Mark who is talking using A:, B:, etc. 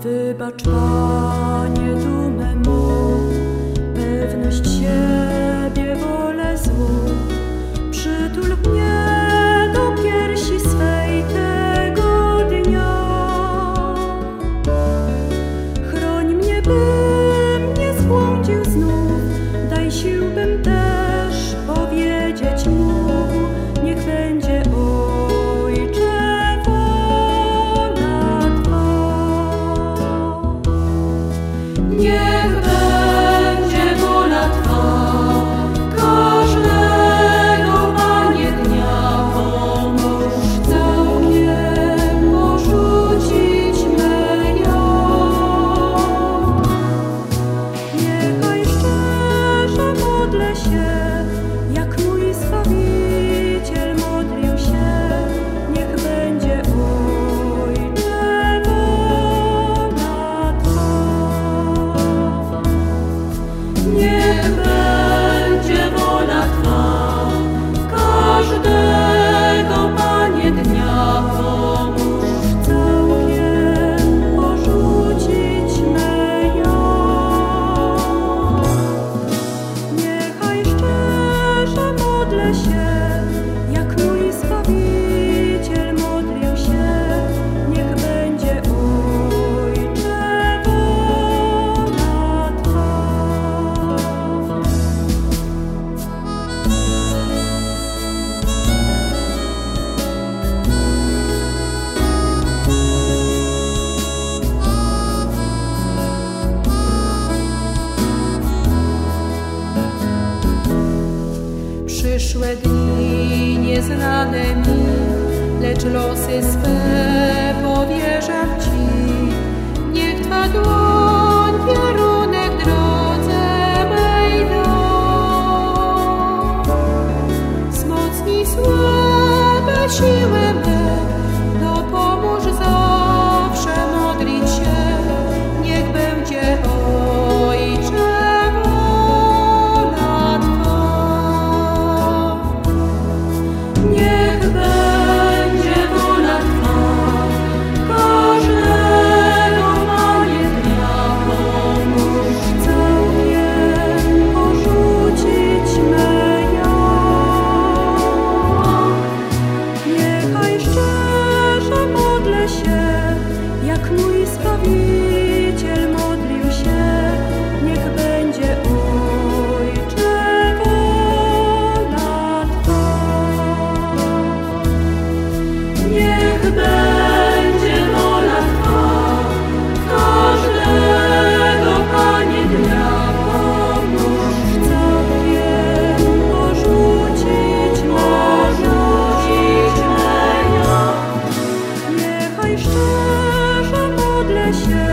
A: Wybacz, Panie, dumę mą, pewność siebie, wolę złą. Przytul mnie do piersi swej tego dnia. Chroń mnie, bym nie zbłądził znów, daj sił, bym też powiedzieć mógł. Niech będzie, Ojcze, wola Twa. Niech będzie wola Twa, każdego, Panie, dnia. Pomóż całkiem porzucić me ja. Niechaj szczerze modlę się, jak mój Zbawiciel modlił się. Niech będzie, Ojcze, wola Twa. Niech będzie wola Twa, każdego, Panie, dnia. Pomóż całkiem porzucić me ja. Niechaj szczerze modlę się, jak mój Zbawiciel modlił się. Niech będzie, Ojcze, wola Twa. Przyszłe dni nieznane mi, lecz losy swe powierzam Ci. Niech Twa dłoń kierunek drodze mej da. Wzmocnij słabe siłę me, dopomóż zawsze modlić się. Niech będzie, Ojcze, wola Twa. Niech będzie wola Twa, każdego, Panie, dnia. Pomóż całkiem porzucić me ja. Niechaj szczerze modlę się, jak mój Zbawiciel modlił się. Niech będzie, Ojcze, wola Twa. Niech będzie wola Twa, każdego, Panie, dnia. Pomóż całkiem porzucić me ja. Niechaj szczerze modlę się,